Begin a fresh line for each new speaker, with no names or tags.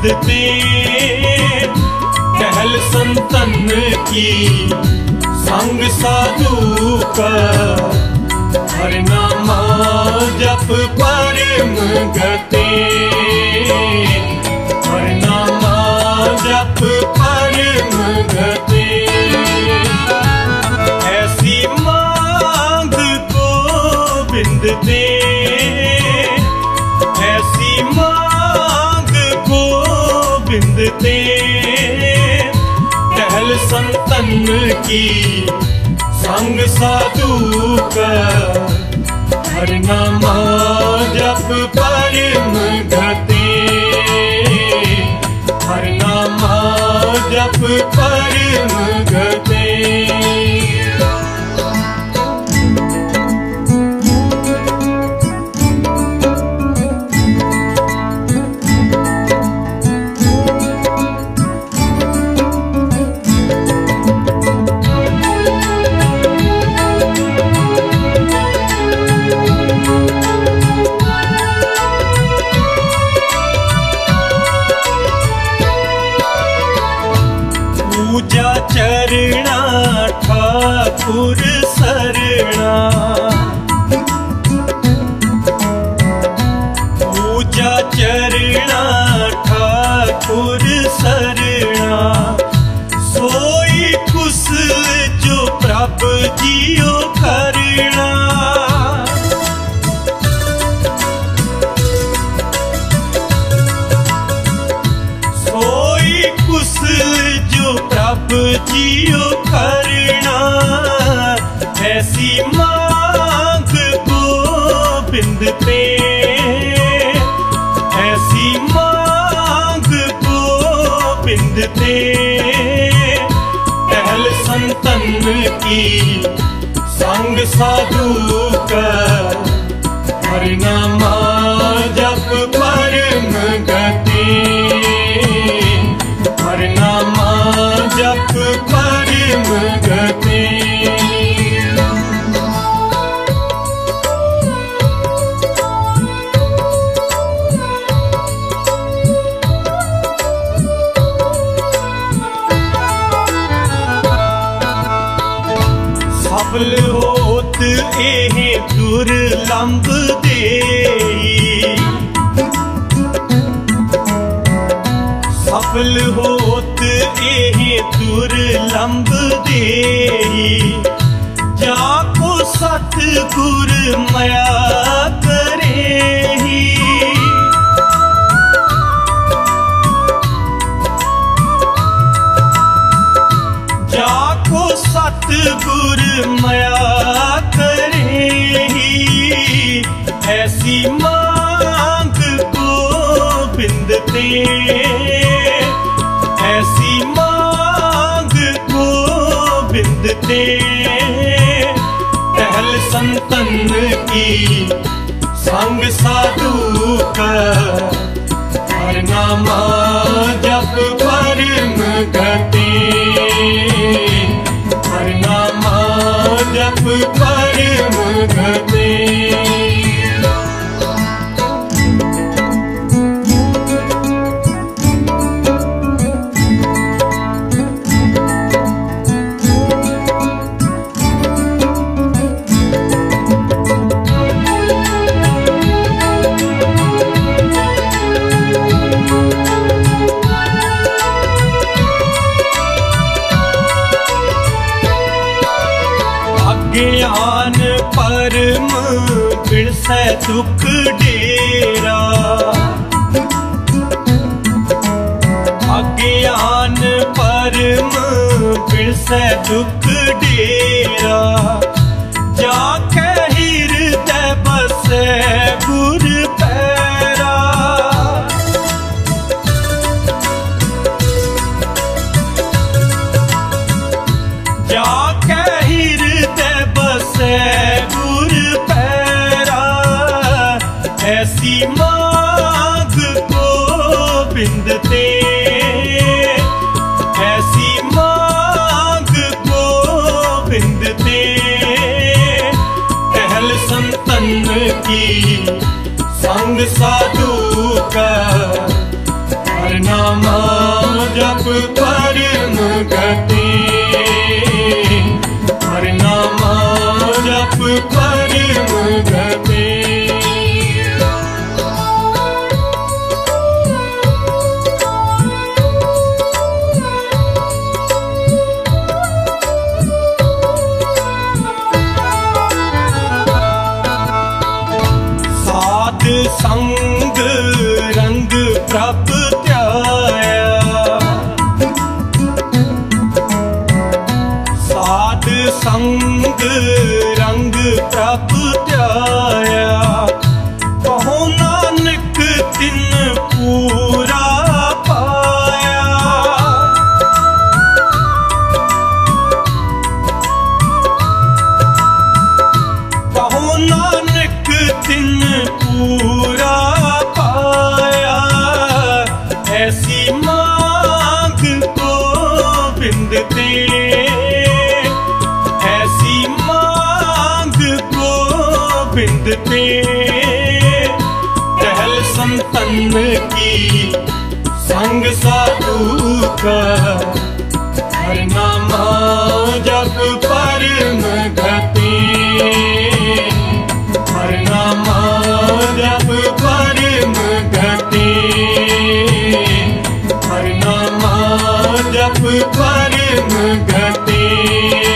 बिंदते टहल संतन की संग साधु का हर नामा जप परम गते हर नामा जप परम गते ऐसी मांग को बिंदते ऐसी मांग को बिंदते टहल संतन की संग साधु का हर नामा जप परम गते हर नामा जप परम गते पूजा चरणा ठाकुर सरना पूजा चरणा ठाकुर सरना सोई कुशल जो प्रभ जियो करना सोई कुशल जो प्रभ जियो करना ऐसी मांग को बिंदते ऐसी मांग को बिंदते टहल संतन की संग साधु का हर नामा जप परम गते हर नामा जप परम गते सफल होत एह दुर्लंभ देई सफल होत एह दुर्लंभ देई जाको सतगुर मया करेही जाको सतगुर मया करेही ऐसी मांग को बिंदते ऐसी मांग को बिंदते टहल संतन की संग साधु का हर नामा जप परम गते हर नामा जप परम गते ज्ञान परम बिरसै दुख डेरा अज्ञान परम बिरसै दुख डेरा जाके हृदय बसै गुर पैरा जाके हृदय बसै गुर पैरा ऐसी मांग को बिंदते ऐसी मांग को बिंदते टहल संतन की संग साधु का हर हरनामा जप परम गति, हरनामा जप परम गति। साध संग रंग प्रभ त्याया, साध संग रंग प्रभ त्याया, कहो नानक तिन पूरा पाया। कहो नानक तिन पूरा पाया, ऐसी मांग गोबिंद ते, ऐसी मांग गोबिंद ते। टहल संतन की संग साधु का, हरनामा जप परम गति, हरनामा जप परम गति, हरनामा जप परम गति।